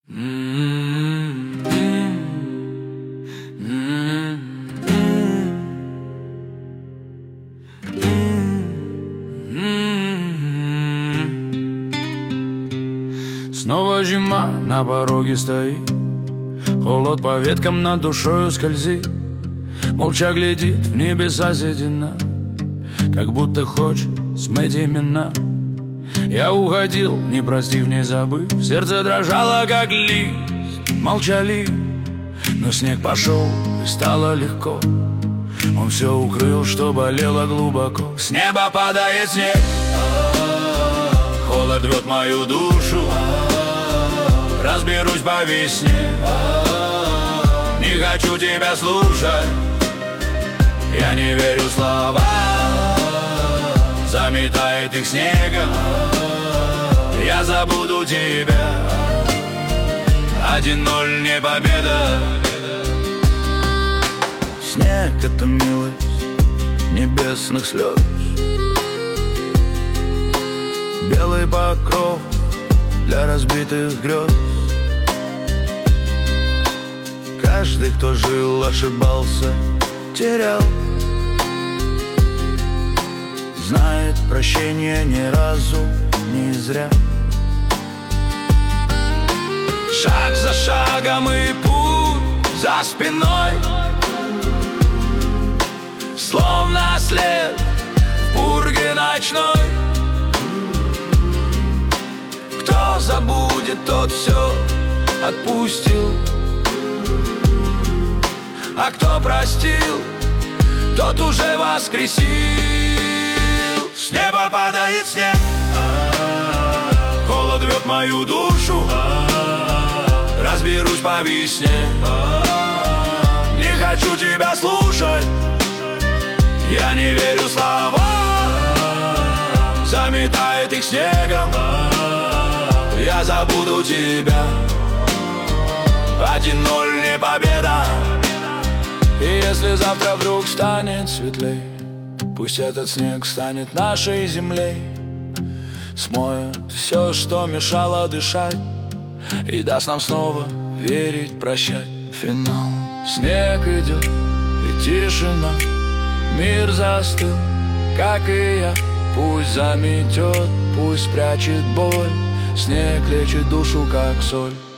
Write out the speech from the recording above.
Снова зима на пороге стоит, холод по веткам над душою скользит. Молча глядит в небеса седина, как будто хочет смыть имена. Я уходил, не простив, не забыв, сердце дрожало, как лист молчалив. Но снег пошел, и стало легко. Он все укрыл, что болело глубоко. С неба падает снег, холод рвет мою душу. Разберусь по весне, не хочу тебя слушать. Я не верю словам, заметает их снегом. Я забуду тебя, 1-0 не победа. Снег — это милость небесных слез, белый покров для разбитых грез. Каждый, кто жил, ошибался, терял, знает прощения ни разу не зря. Шаг за шагом и путь за спиной, словно след в пурге ночной. Кто забудет, тот все отпустил, а кто простил, тот уже воскресил. С неба падает снег, холод рвет мою душу. Разберусь по весне, не хочу тебя слушать. Я не верю словам, заметает их снегом. Я забуду тебя, 1-0 не победа. И если завтра вдруг станет светлей, пусть этот снег станет нашей землей, смоет все, что мешало дышать, и даст нам снова верить, прощать. Финал. Снег идет и тишина, мир застыл, как и я. Пусть заметет, пусть прячет боль, снег лечит душу, как соль.